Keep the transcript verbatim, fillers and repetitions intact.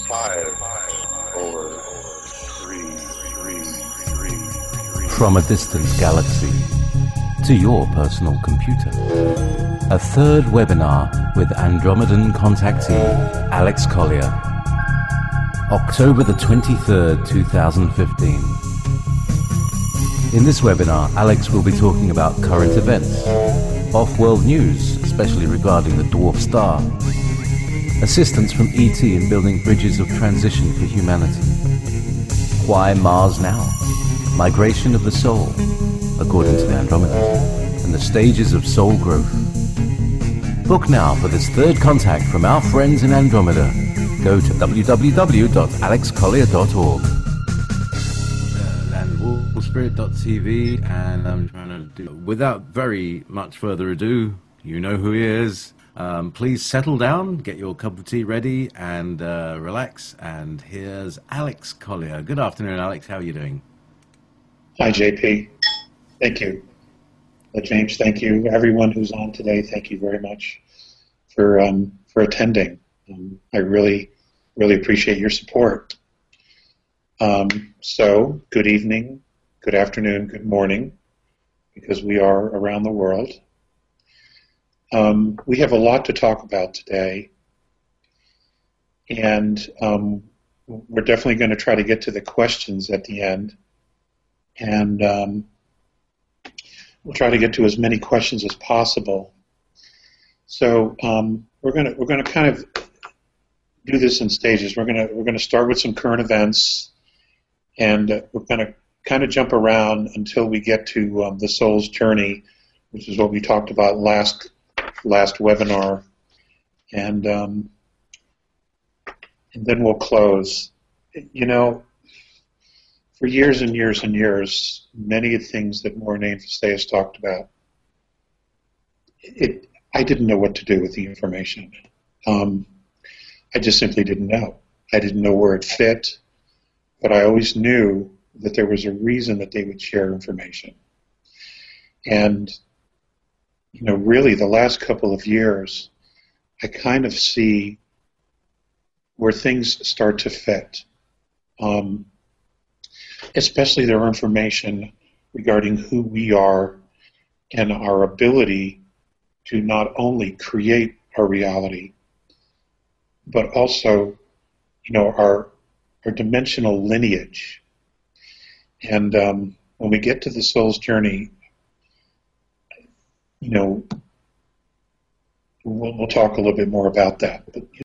Five, four, three, three, three, three. From a distant galaxy to your personal computer. A third webinar with Andromedan contactee Alex Collier. October the twenty-third, two thousand fifteen. In this webinar, Alex will be talking about current events, off-world news, especially regarding the dwarf star, assistance from E T in building bridges of transition for humanity, why Mars now, migration of the soul, according to the Andromedans, and the stages of soul growth. Book now for this third contact from our friends in Andromeda. Go to w w w dot alex collier dot org. land spirit dot t v, and I'm trying to do, without very much further ado, you know who he is. Um, please settle down, get your cup of tea ready, and uh, relax. And here's Alex Collier. Good afternoon, Alex. How are you doing? Hi, J P. Thank you. Uh, James, thank you. Everyone who's on today, thank you very much for um, for attending. Um, I really, really appreciate your support. Um, so, good evening, good afternoon, good morning, because we are around the world. Um, we have a lot to talk about today, and um, we're definitely going to try to get to the questions at the end, and um, we'll try to get to as many questions as possible. So um, we're going to we're going to kind of do this in stages. We're going to we're going to start with some current events, and uh, we're going to kind of jump around until we get to um, the soul's journey, which is what we talked about last. last webinar, and um, and then we'll close. You know, for years and years and years, many of the things that Morné and Fasteus talked about, it, I didn't know what to do with the information. Um, I just simply didn't know. I didn't know where it fit, but I always knew that there was a reason that they would share information. And you know, really the last couple of years, I kind of see where things start to fit, um, especially their information regarding who we are and our ability to not only create our reality, but also, you know, our our dimensional lineage. And um, when we get to the soul's journey, you know, we'll, we'll talk a little bit more about that. But,